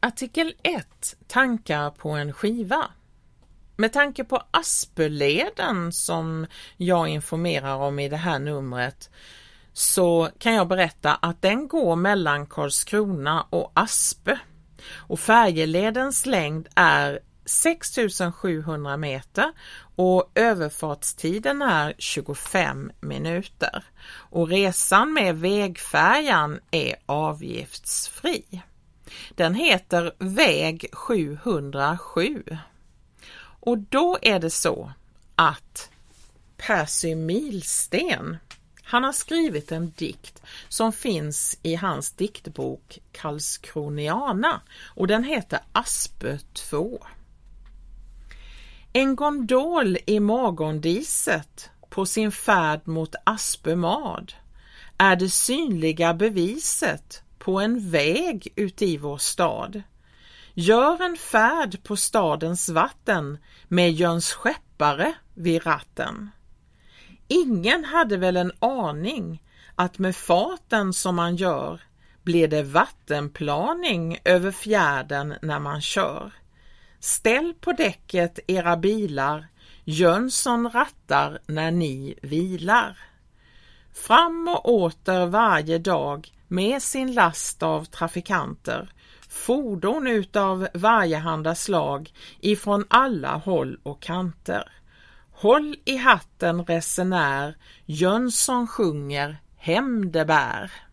Artikel 1. Tankar på en skiva. Med tanke på Aspeleden som jag informerar om i det här numret så kan jag berätta att den går mellan Karlskrona och Aspe. Och färjeledens längd är 6700 meter och överfartstiden är 25 minuter. Och resan med vägfärjan är avgiftsfri. Den heter väg 707. Och då är det så att Percy Milsten, han har skrivit en dikt som finns i hans diktbok Karlskroniana och den heter Aspe 2. En gondol i morgondiset på sin färd mot Aspemad är det synliga beviset på en väg ut i vår stad. Gör en färd på stadens vatten med Jöns skeppare vid ratten. Ingen hade väl en aning att med farten som man gör blir det vattenplaning över fjärden när man kör. Ställ på däcket era bilar, Jönsson rattar när ni vilar. Fram och åter varje dag med sin last av trafikanter, fordon utav varjehanda slag ifrån alla håll och kanter. Håll i hatten resenär, Jönsson sjunger hem det bär.